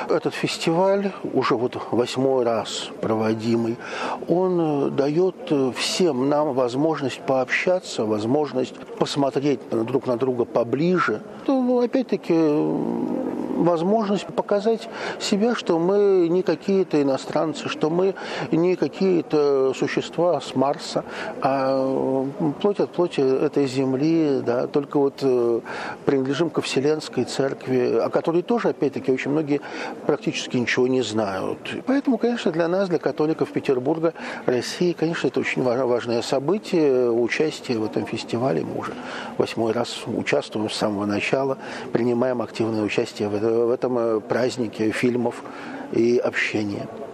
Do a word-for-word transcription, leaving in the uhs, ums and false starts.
Этот фестиваль, уже вот восьмой раз проводимый, он дает всем нам возможность пообщаться, возможность посмотреть друг на друга поближе. Ну, опять-таки, возможность показать себя, что мы не какие-то иностранцы, что мы не какие-то существа с Марса, а плоть от плоти этой земли, да, только вот принадлежим ко Вселенской Церкви, о которой тоже, опять-таки, очень многие практически ничего не знают. Поэтому, конечно, для нас, для католиков Петербурга, России, конечно, это очень важное событие, участие в этом фестивале. Мы уже восьмой раз участвуем с самого начала, принимаем активное участие в этом празднике фильмов и общения.